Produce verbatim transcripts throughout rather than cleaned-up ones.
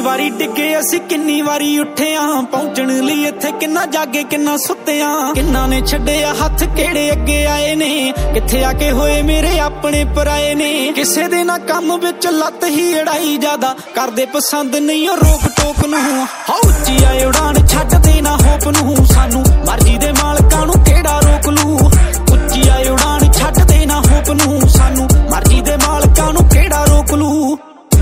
ਵਾਰੀ ਡਿੱਗੇ ਅਸੀਂ ਕਿੰਨੀ ਵਾਰੀ ਉੱਠੇ ਆਂ, ਪਹੁੰਚਣ ਲਈ ਇੱਥੇ ਕਿੰਨਾ ਜਾਗੇ ਕਿੰਨਾ ਸੁੱਤੇ ਆਂ। ਕਿੰਨਾ ਨੇ ਛੱਡਿਆ ਹੱਥ ਕਿਹੜੇ ਅੱਗੇ ਆਏ ਨੇ, ਕਿੱਥੇ ਆ ਕੇ ਹੋਏ ਮੇਰੇ ਆਪਣੇ ਪਰਾਏ ਨੇ। ਕਿਸੇ ਦੇ ਨਾ ਕੰਮ ਵਿੱਚ ਲੱਤ ਹੀ ਅੜਾਈ ਜ਼ਿਆਦਾ, ਕਰਦੇ ਪਸੰਦ ਨਹੀਂ ਉਹ ਰੋਕ ਟੋਕ ਨੂੰ। ਹਾਂ ਉੱਚੀ ਆਏ ਉਡਾਨ ਛੱਡਦੇ ਨਾ ਹੋਪ ਨੂੰ, ਸਾਨੂੰ ਮਰਜ਼ੀ ਦੇ ਮਾਲਕਾਂ ਨੂੰ ਕਿਹੜਾ ਰੋਕ ਲੂ। ਉੱਚੀ ਆਏ ਉਡਾਨ ਛੱਡਦੇ ਨਾ ਹੋਪ ਨੂੰ, ਸਾਨੂੰ ਮਰਜ਼ੀ ਦੇ ਮਾਲਕਾਂ ਨੂੰ ਕਿਹੜਾ ਰੋਕ ਲੂ।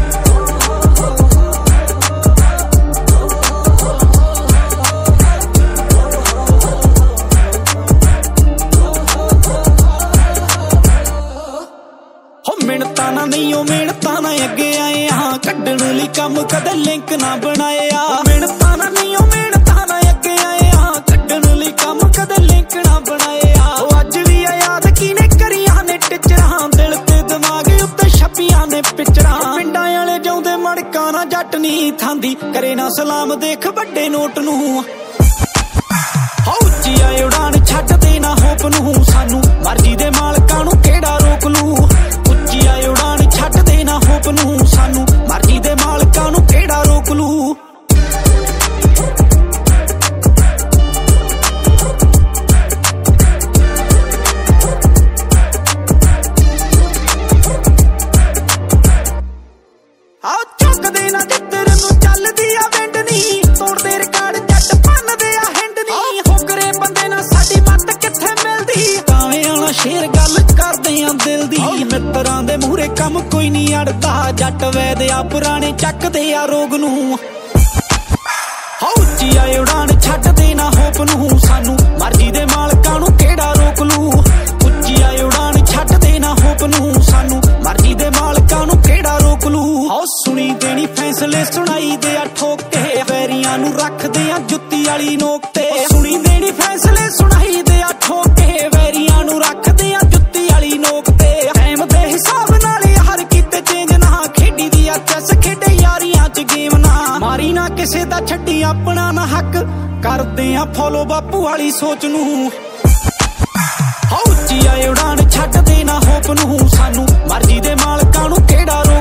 ਮਿਹਨਤਾਂ ਨਾ ਨਹੀਂ ਉਹ ਮਿਹਨਤਾਂ ਨਾ ਅੱਗੇ ਆਏ ਹਾਂ, ਕੱਢਣ ਲਈ ਕੰਮ ਕਦੇ ਲਿੰਕ ਨਾ ਬਣਾਏ ਆ। ਮਿਹਨਤਾਂ ਨਾ ਨਹੀਂ ਉਹ ਮਿਹਨਤਾਂ ਨਾ ਅੱਗੇ ਆਏ ਹਾਂ, ਕੱਢਣ ਲਈ ਕੰਮ ਕਦੇ ਲਿੰਕ ਨਾ ਬਣਾਏ ਆ। ਉਹ ਅੱਜ ਵੀ ਆ ਯਾਦ ਕਿਨੇ ਕਰੀਆਂ ਨੇ ਟਿਚਰਾਂ, ਦਿਲ ਤੇ ਦਿਮਾਗ ਉੱਤੇ ਛਪੀਆਂ ਨੇ ਪਿਚਰਾਂ। ਪਿੰਡਾਂ ਵਾਲੇ ਜਾਉਂਦੇ ਮੜਕਾਂ ਨਾ ਜੱਟ ਨਹੀਂ ਥਾਂਦੀ, ਕਰੇ ਨਾ ਸਲਾਮ ਦੇਖ ਵੱਡੇ ਨੋਟ ਨੂੰ। ਹਾਂ ਉੱਚੀ ਆਏ ਉਡਾਨ ਛੱਡਦੇ ਨਾ ਹੋਪ ਨੂੰ, ਸਾਨੂੰ ਮਰਜ਼ੀ ਦੇ ਮਾਲਕਾਂ ਨੂੰ ਕਿਹੜਾ ਰੋਕ ਲੂ। ਉੱਚੀ ਆਏ ਉਡਾਨ ਛੱਡਦੇ ਨਾ ਹੋਪ ਨੂੰ, ਸਾਨੂੰ ਮਰਜ਼ੀ ਦੇ ਮਾਲਕਾਂ ਨੂੰ ਕਿਹੜਾ ਰੋਕ ਲੂ। ਆ ਚੁੱਕਦੇ ਨਾ ਜਿੱਧਰ ਨੂੰ ਚੱਲਦੀ ਆ ਵਿੰਡ ਨੀ, ਤੋੜਦੇ ਰਿਕਾਰਡ ਜੱਟ ਭੰਨਦੇ ਆ ਹਿੰਡ ਨੀ। ਫੁਕਰੇ ਬੰਦੇ ਨਾਲ ਸਾਡੀ ਮੱਤ ਕਿੱਥੇ ਮਿਲਦੀ, ਕਾਵੇਂ ਆਣਾ ਸ਼ੇਰ ਗੱਲ ਕਰਦੇ ਆ ਦਿਲ ਦੀ। ਮਿੱਤਰਾਂ ਦੇ ਮੂਹਰੇ ਕੰਮ ਕੋਈ ਨਹੀਂ ਅੜਦਾ, ਜੱਟ ਵੈਦ ਆ ਪੁਰਾਣੇ ਚੱਕਦੇ ਆ ਰੋਗ ਨੂੰ। ਹਾਂ ਉੱਚੀ ਆਏ ਉਡਾਨ ਛੱਡਦੇ ਨਾ ਹੋਪ ਨੂੰ, ਸਾਨੂੰ ਮਰਜ਼ੀ ਦੇ ਮਾਲਕਾਂ ਨੂੰ ਕਿਹੜਾ ਰੋਕ ਲੂ। ਉੱਚੀ ਆਏ ਉਡਾਨ ਛੱਡਦੇ ਨਾ ਹੋਪ ਨੂੰ, ਸਾਨੂੰ ਮਰਜ਼ੀ ਦੇ ਮਾਲਕਾਂ ਨੂੰ ਕਿਹੜਾ ਰੋਕ ਲੂ। ਹਾਂ ਸੁਣੀ ਦੇਣੀ ਫੈਸਲੇ ਸੁਣਾਈ ਦੇ ਆ ਠੋਕ ਕੇ, ਵੈਰੀਆਂ ਨੂੰ ਰੱਖਦੇ ਆ ਜੁੱਤੀ ਵਾਲੀ ਨੋਕ ਤੇ। ਸੁਣੀ ਦੇਣੀ ਫੈਸਲੇ ਸੁਣਾਈ ਦੇ ਆ ਠੋਕ ਕੇ, ਵੈਰੀਆਂ ਨੂੰ ਰੱਖਦੇ ਆ ਜੁੱਤੀ ਵਾਲੀ ਨੋਕ ਤੇ। ਟਾਈਮ ਦੇ ਹਿਸਾਬ ਨਾਲ ਹਰ ਕਿਤੇ ਚੇਂਜ ਨਾ, ਖੇਡੀ ਦੀ ਆ ਚੈਸ ਖੇਡੇ ਯਾਰੀਆਂ ਚ ਗੇਮ ਨਾ। ਮਾਰੀ ਨਾ ਕਿਸੇ ਦਾ ਛੱਡੀ ਆਪਣਾ ਨਾ ਹੱਕ, ਕਰਦੇ ਆ ਫੋਲੋ ਬਾਪੂ ਵਾਲੀ ਸੋਚ ਨੂੰ। ਹਾਂ ਉੱਚੀ ਆਏ ਉਡਾਨ ਛੱਡਦੇ ਨਾ ਹੋਪ ਨੂੰ, ਸਾਨੂੰ ਮਰਜ਼ੀ ਦੇ ਮਾਲਕਾਂ ਨੂੰ ਕਿਹੜਾ